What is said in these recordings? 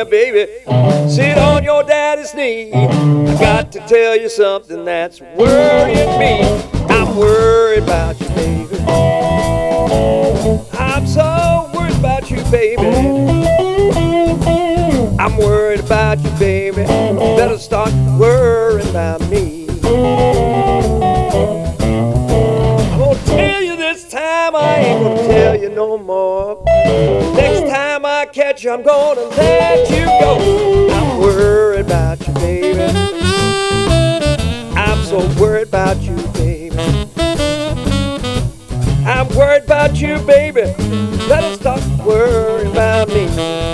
here, baby. Sit on your daddy's knee. I got to tell you something that's worrying me. I'm worried about you, baby. I'm so worried about you, baby. I'm worried about you, baby. You better start worrying about me. I'm gonna tell you this time, I ain't gonna tell you no more. Next time I catch you, I'm gonna let you go. I'm worried about you, baby. I'm so worried about you, baby. I'm worried about you, baby. Better stop worrying about me.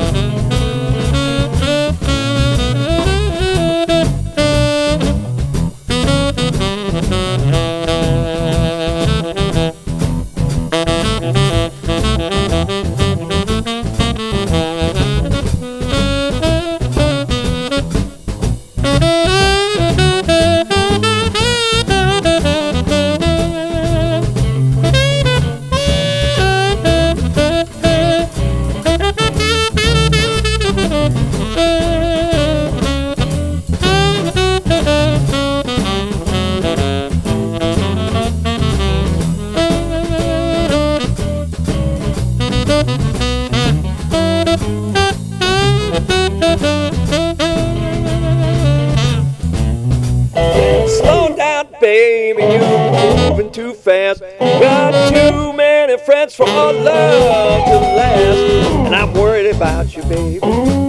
Baby, you're moving too fast. Got too many friends for our love to last. And I'm worried about you, baby.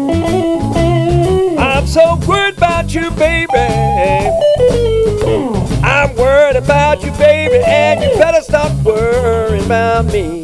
I'm so worried about you, baby. I'm worried about you, baby. And you better stop worrying about me.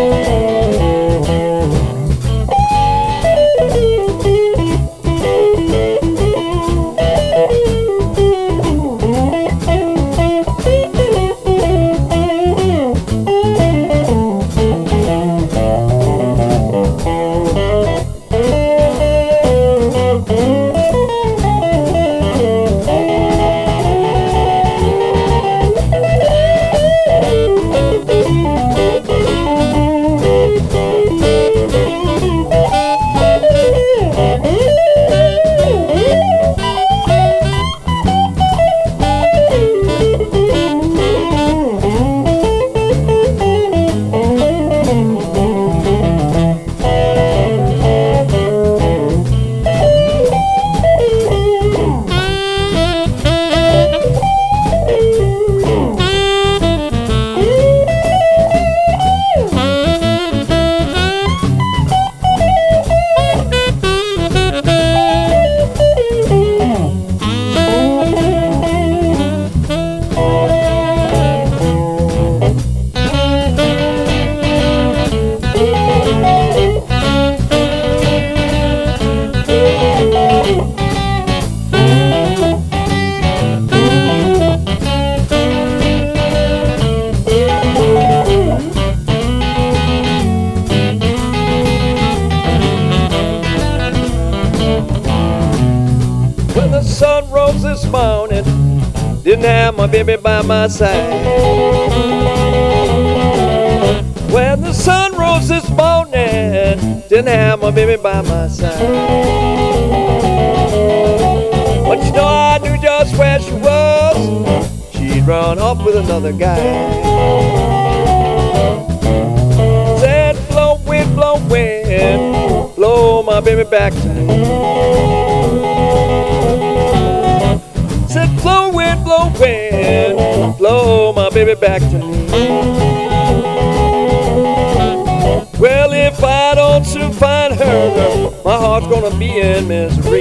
When the sun rose this morning, didn't have my baby by my side. When the sun rose this morning, didn't have my baby by my side. But you know I knew just where she was. She'd run off with another guy. Said, blow wind, blow my baby back to me. Said, blow wind, blow my baby back to me. Well, if I don't soon find her, my heart's gonna be in misery.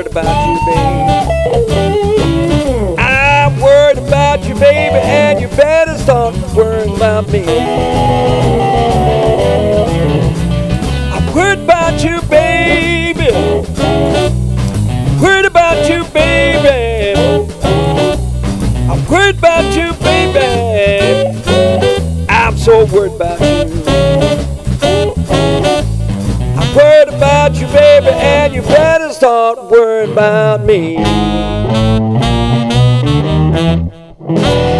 worried about you, baby. I'm worried about you, baby, and you better start worrying about me. I'm worried about you, baby. Worried about you, baby. I'm worried about you, baby. I'm so worried about you. I'm worried about you, baby, and you better start worrying about me.